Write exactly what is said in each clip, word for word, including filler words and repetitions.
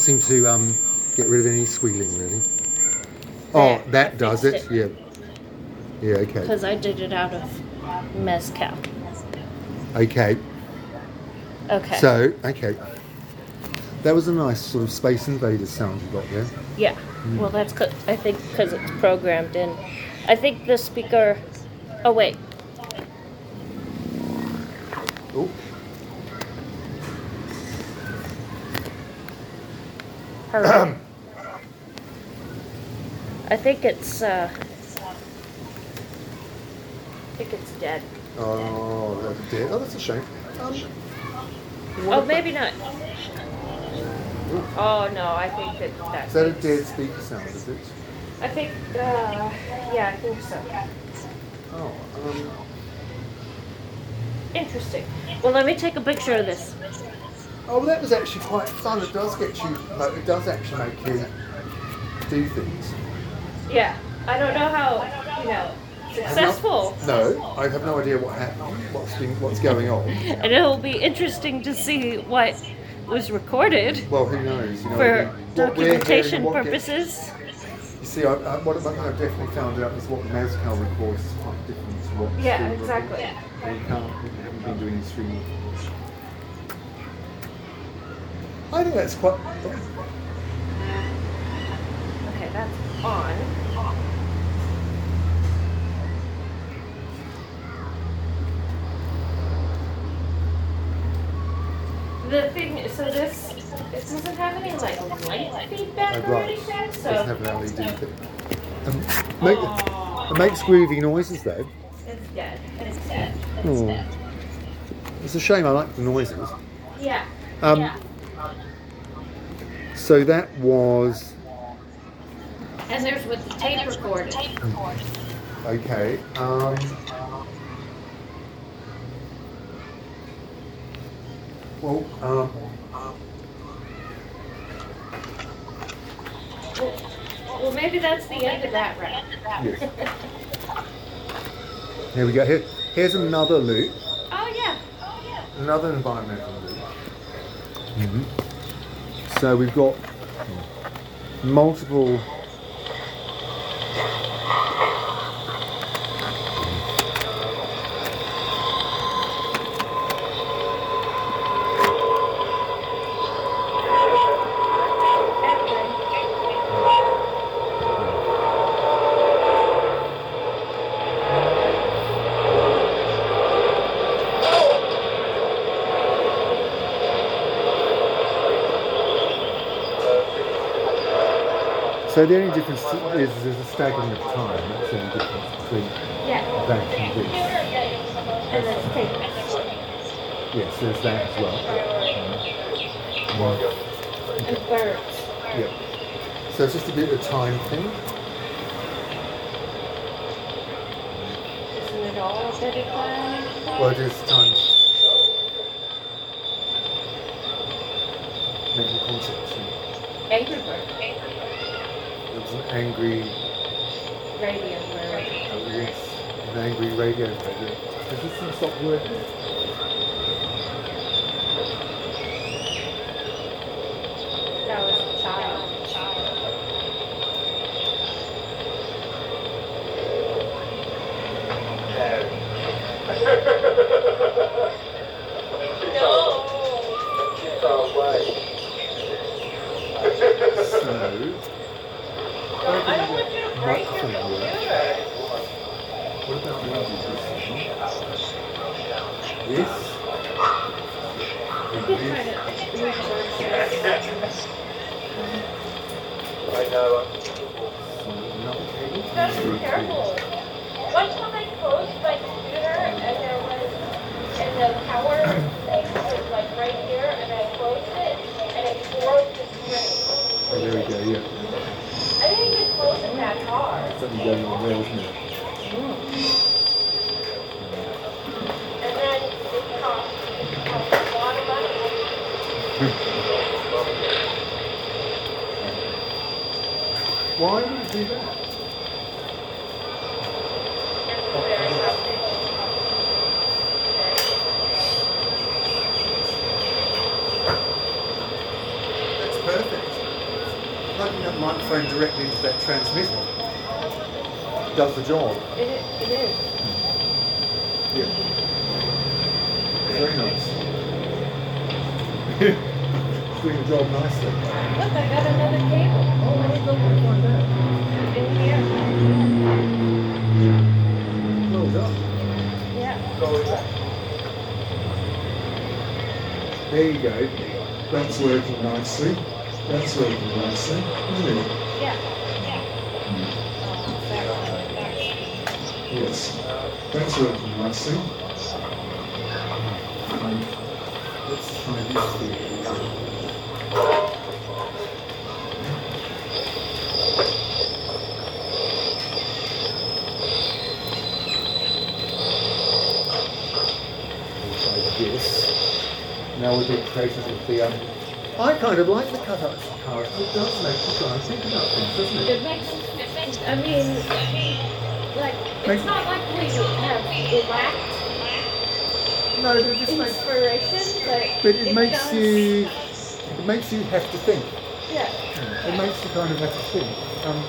seem to um, get rid of any squealing, really. Oh, There, that I does it? fixed it. Yeah. Yeah, okay. Because I did it out of mezcal. Okay. Okay. So, okay. That was a nice sort of Space Invaders sound you got there. Yeah. Well, that's cause, I think because it's programmed in. I think the speaker. Oh wait. Oh. Hello. I think it's. Uh, I think it's dead. Oh, that's dead. Oh, that's a shame. Um, Oh, maybe not. Oh no, I think that that's. Is that a dead speaker sound? Is it? I think. Uh, yeah, I think so. Oh. Um. Interesting. Well, let me take a picture of this. Oh, well, that was actually quite fun. It does get you. Like, it does actually make you do things. Yeah. I don't know how. You know. Successful. No, I have no idea what happened, what's been, what's going on. And it'll be interesting to see what was recorded. Well, who knows? You know, for what documentation what purposes. Gets, you see, I, I, what I've definitely found out is what mezcal records is quite different to what. Yeah, exactly. And you can't. You haven't been doing streaming. I think that's quite. Okay, that's on. The thing is, so this, this doesn't have any like light feedback Oh, or right. anything, so. It doesn't have an L E D thing. Um, make, it makes groovy noises though. It's dead. It's dead. Oh. It's a shame. I like the noises. Yeah. Um, yeah. So that was. And there's with the tape recorder. Okay. Um, well, um, well, well, maybe that's the end of that round. yes. Here we go. Here, here's another loop. Oh yeah. Another environmental loop. Mm-hmm. So we've got multiple. So the only difference is there's a staggering of time. That's the only difference between Yeah. that and this. And then tape. Yes, there's that as well. Mm. And birds. Yeah. So it's just a bit of a time thing. Isn't it all a bit of time? Well, it is time. Make the concept. Angry Bird. It was an angry. Radio bird. Oh yes, an angry radio. Does this thing stop working? That was a child. No. So. I don't want you to break your computer. What about this? You can try to reverse this. I know. You gotta be careful. One time I closed my computer and there was, and the power thing was like right here and I closed it and it broke the screen. Oh, there we go, yeah. I didn't even close it that hard. Something going on there, isn't it? And then it cost, it cost a lot of money. Why would it do that? That's perfect. plugging that microphone directly into that transmitter does the job. It, it is. Yeah. Very nice. Doing the job nicely. Look, I got another cable. Oh, I don't want to find out. In here. Well done. Yeah. There you go. That's working nicely. That's working nicely, isn't it? Yeah. Yeah. Yes. That's working nicely. Um, let's try this here. This. Now we're being creative with the um I kind of like the cut-ups of cars. It does make you try and think about things, doesn't it? It makes, it makes, I mean, like, it's not like we have lacked No, but it just makes inspiration, but, but it, it makes does, you it makes you have to think. Yeah. It makes you kind of have to think. Um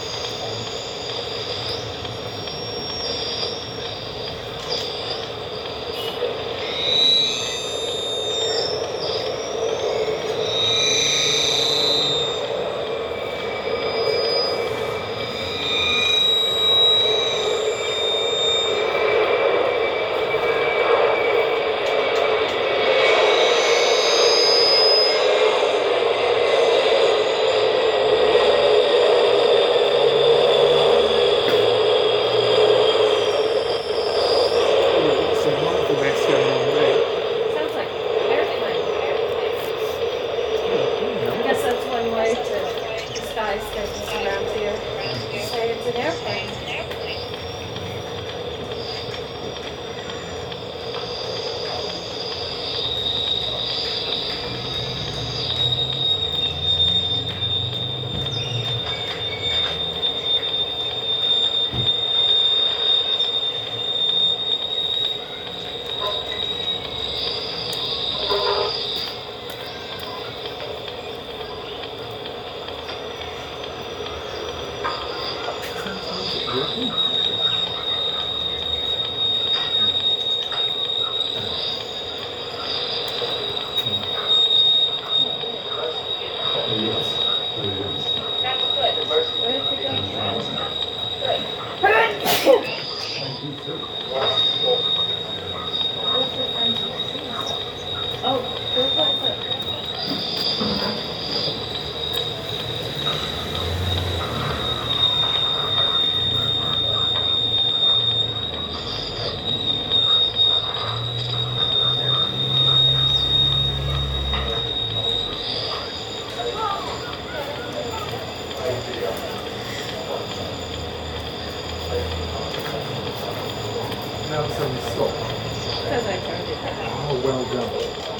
Now the sun stopped. Because I turned it down. Oh, well done.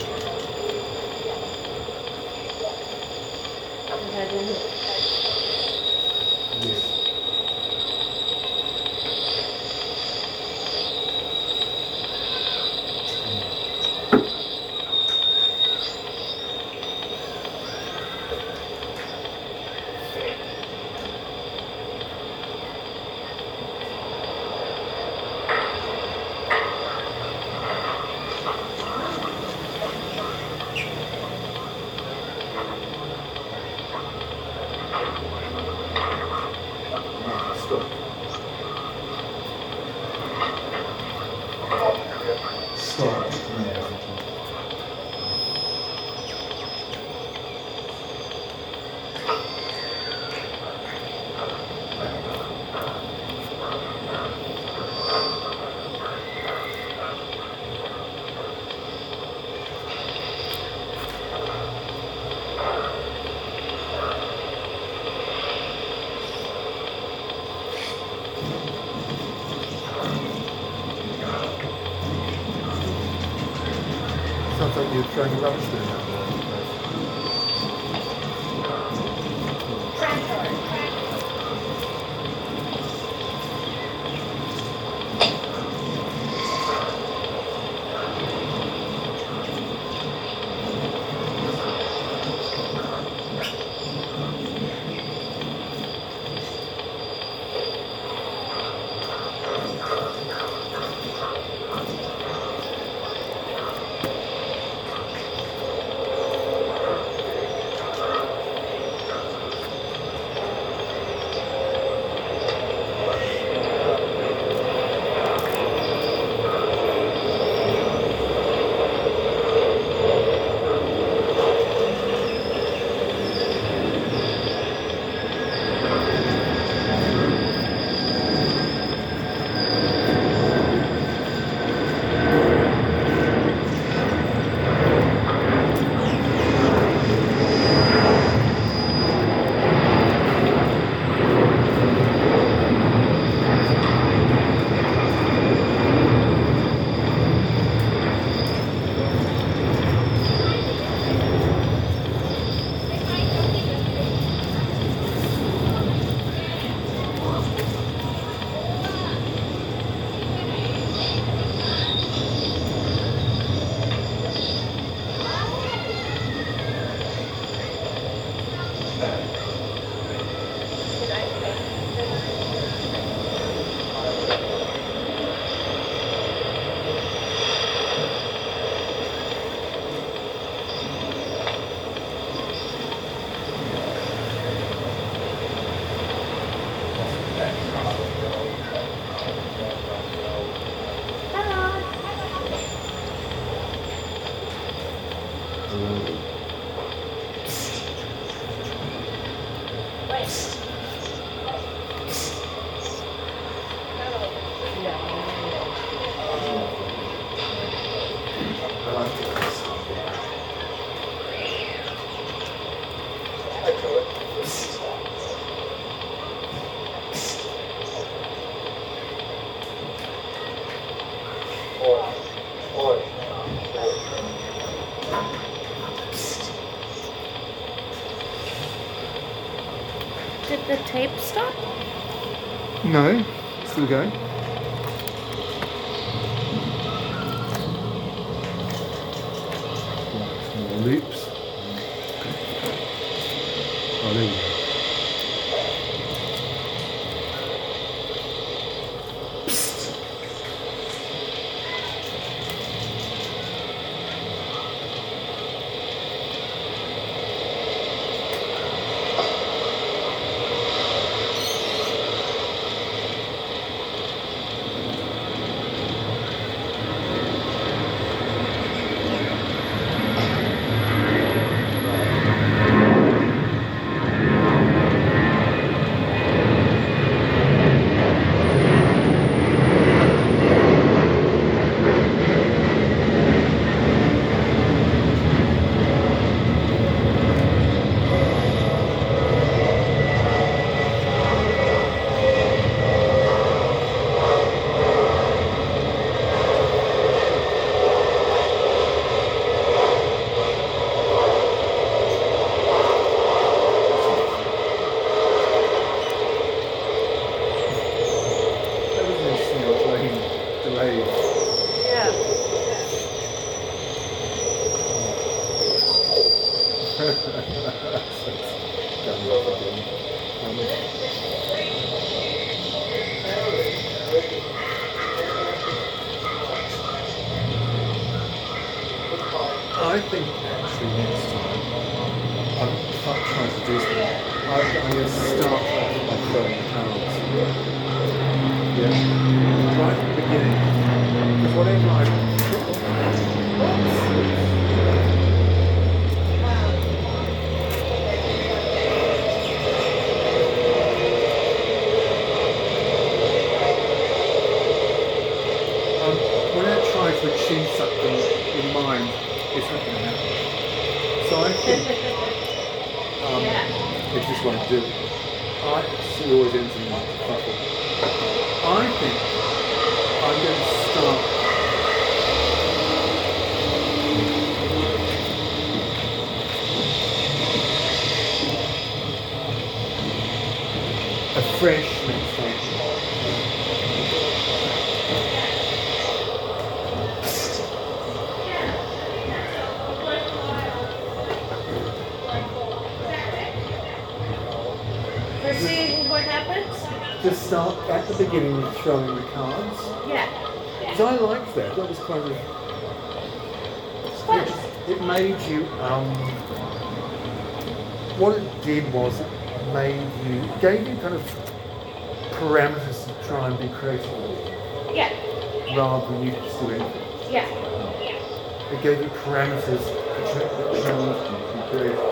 And I didn't. Yes. Stop. Sounds like you're throwing a rubbish bin out there. Did the tape stop? No, still going. More loops. Oh, there we go. I think actually next time I'm try- trying to do something. I, I'm going to start off by throwing the cards. Yeah. Right at the beginning. Because whatever I um, when I try to achieve something in mind, it's not going to happen. So I think um, it just won't do. I see always ends in like fuffle. I think I'm going to start afresh next time. See what happens? Just start at the beginning with throwing the cards. Yeah. Because I liked that. That was kind of. It's fun. It, it made you. Um, what it did was it made you. It gave you kind of parameters to try and be creative with, Yeah. rather than you just do anything. Yeah. It gave you parameters to try that challenged you to be creative.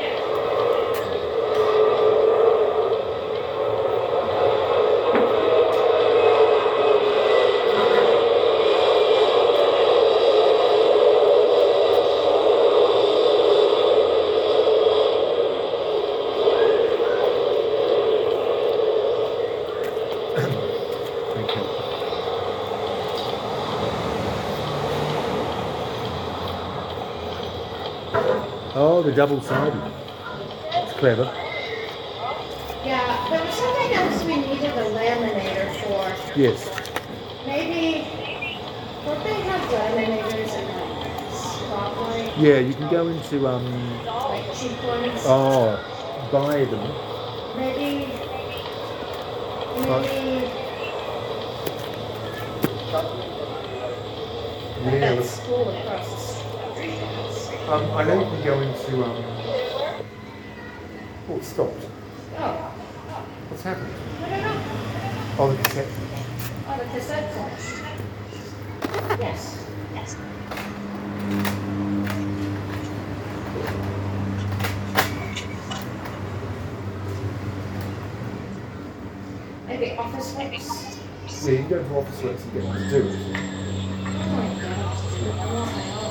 Oh, the double-sided. It's clever. Yeah, there was something else we needed a laminator for. Yes. Maybe, don't they have laminators in like Scotland? Yeah, you can go into um. Like cheap ones? Oh, buy them. Maybe, maybe at Yeah. that school across the street. Um, I know you can go into um. Oh, it stopped. Oh, What's happened? I don't know. Oh, the cassette. Oh, the cassette flash. Yes. Yes. Maybe office works. Yeah, you can go to Office Works and get them to do it. Oh my God. I want my own.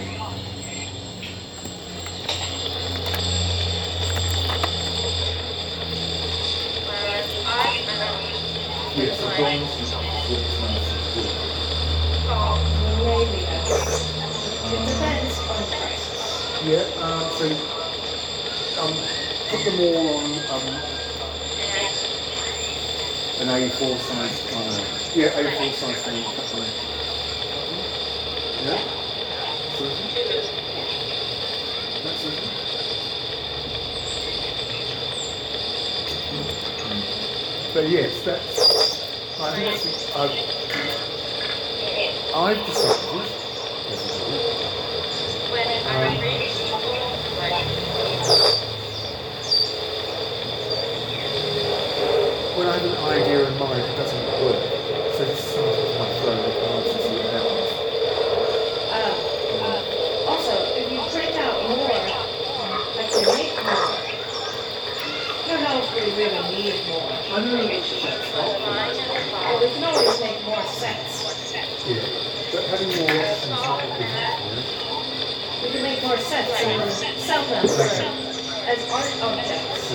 Yes, as long as you Office Works manage to do it. Maybe. It depends on prices. Yeah, uh, so um, put them all on um, an A four size, uh, yeah, A four size thing. Yeah? Susan? That's Susan? But yes, that's, I think that's, I've, I've decided, um, when I have an idea in mind, it doesn't work. So just sometimes I throw it cards and see what happens. Uh, uh, also, if you print out more, like you make more. I don't know if we really need more. I don't know if that's helpful. Well, we can always make more sets. Yeah, but having more options might be helpful. We can make more sets and then sell them for, as art objects.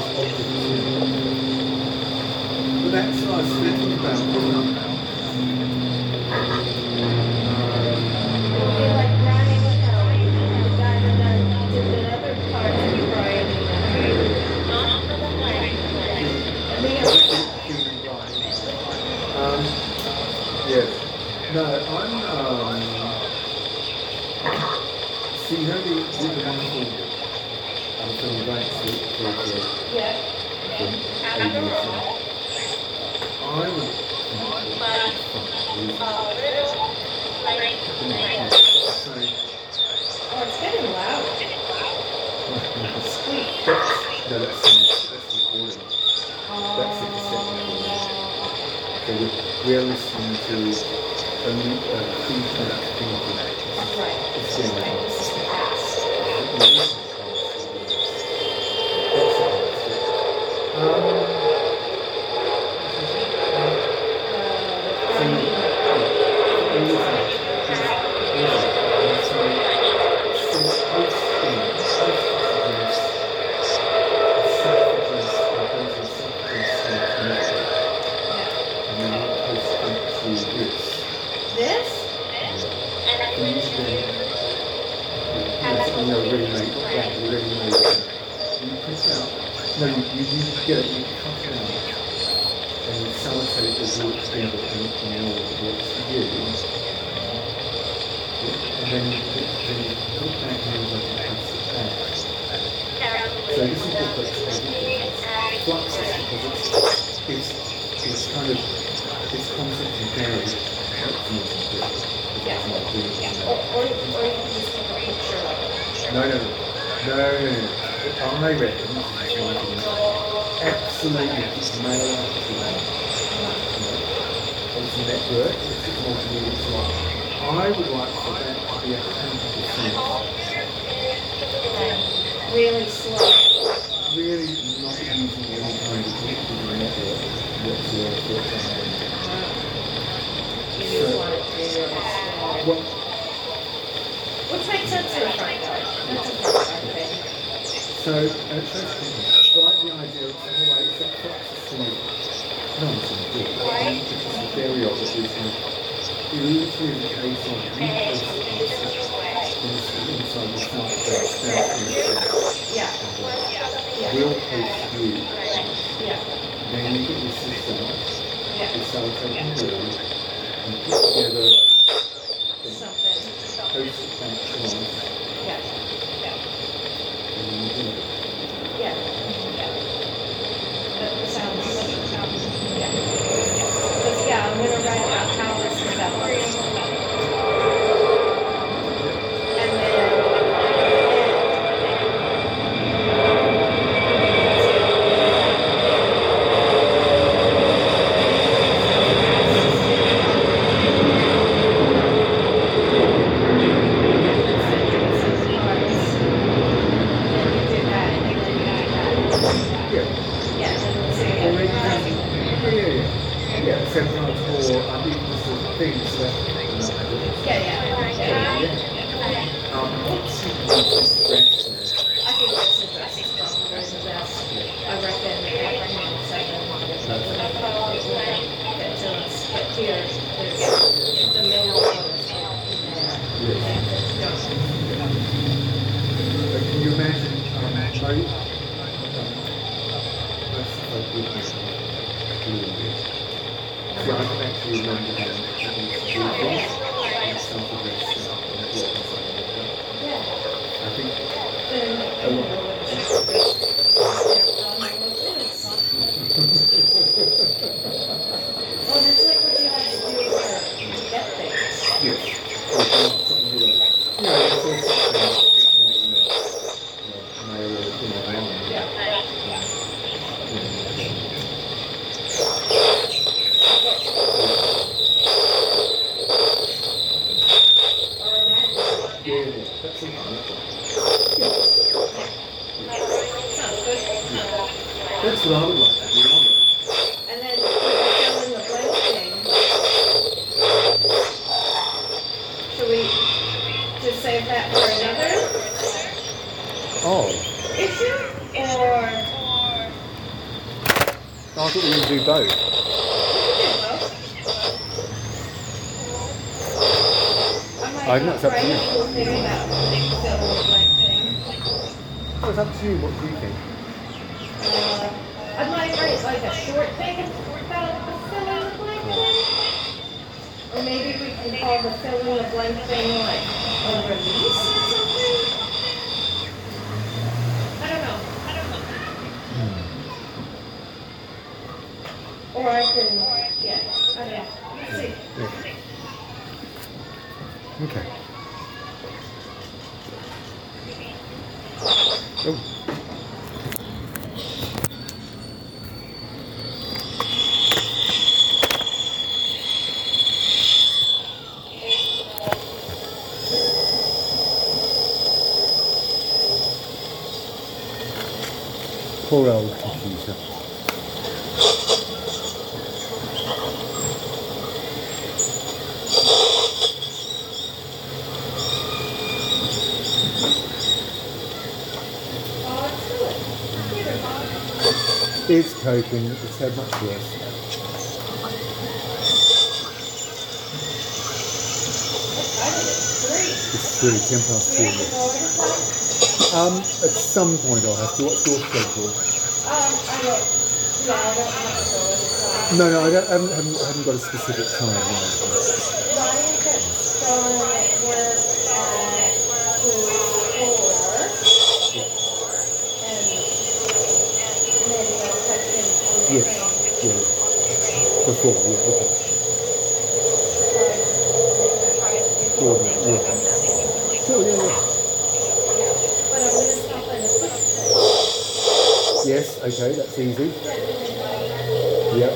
But that's what I was thinking about, wasn't it? It'll be like Brian Eno, the guy that done- did the other part of Brian Eno. And the other- Um, yeah. No, I'm, um, see, you know the, the wonderful um, film Banks that for the Yeah. from aviation. I would so, Oh, it's getting loud. Squeak. that's, no, that's, that's recording. That's a cassette recording. So we- we're listening to a new uh, feedback thing. Right. It's getting Right. loud. This is the past. This? No, you, you, you get it, you cut it out, and you sellotape the wood together and you know what works for you. And then you put, then you put it back in like a plastic bag. So this incorporates everything. Fluxus, because it's, it's, it's kind of, this concept is very helpful to do. Yeah. Or, or, or you can just take a picture of it. No, no, no, no, no, no. I reckon, absolutely just mail out to that. It's a network, it's a multimedia slot. I would like for that to be a hundred percent. Really slow. Really not using any kind of digital network whatsoever. You just want it to be really slow. Well, Which makes sense in the front yard. That's a good part of it. so, uh, first I like the idea of saying, all right, it's that Fluxus thing. No one's going to do it. It's just a theory of it, is that it literally the case of you post it inside the smart box, down in the Yeah. Yeah. we'll post you, Yeah. then you get your system, Yeah. you sellotape and glue, and put together things, Something. post it back to us, Yeah. and then you do it. Yeah. Yeah. That sounds, yeah. Because, yeah, I'm gonna write about how this develops. And then, See, I can actually remember them having to do things and something that's set up on the blog and something like that. Yeah. I think Then a you lot. know what it is. Oh, that's like what you have to do to get things. Yes. Or if you want something new, like, you know, it's all something like, you know, you know, mail or, you know, online. Yeah. You know, Or imagine. yeah, yeah, yeah, that's something like that. Sounds good. That's what I would like to do, I would. And then for the fill in the blank thing, should we just save that for another Oh, issue? Or I thought we were going to do both. we could do both. I might I know, not it's up to write you. a cool thing about fill in the blank thing. So it's up to you, what do you think? Uh, I might write like a short thing about the fill in the blank thing. Or maybe we can call the fill in the blank thing like a release or something. I don't know. I don't know. Or I can, yeah, I don't know. Let's see. Yeah. Okay. Oh. Poor old computer. Oh, it's good. Computer, Bob. It's coping, it's so much worse. I did it. Great. It's really ten past Do you three. have to go over time? Um, at some point I'll have to. What's your schedule? Um, I don't, yeah, I don't have to go over time. No, no, I, don't, I haven't, haven't, haven't got a specific time. No. Ryan gets done work at two, four. And maybe I'll catch him on the Yes, train. yeah. Before, yeah, okay. Four, yeah. Sure, yeah, yeah. But I'm gonna stop in the quick trip. Yes, okay, that's easy. Yep.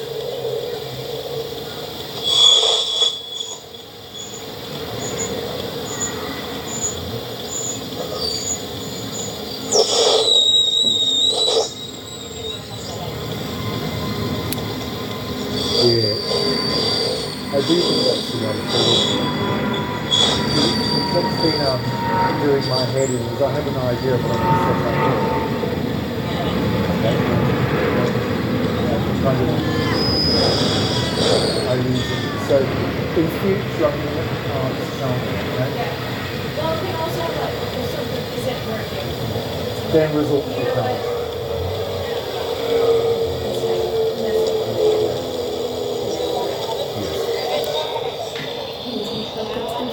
Yeah. I do think that's the one thing. What's been um, doing my head in is I have an idea of what I'm going to set up. Okay. Kind of, I use it. So in future I'm going to um, start, okay? Well, it can also have like, if something isn't working. Then results will come.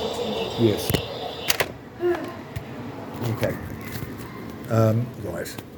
Yes. Okay. Um, right.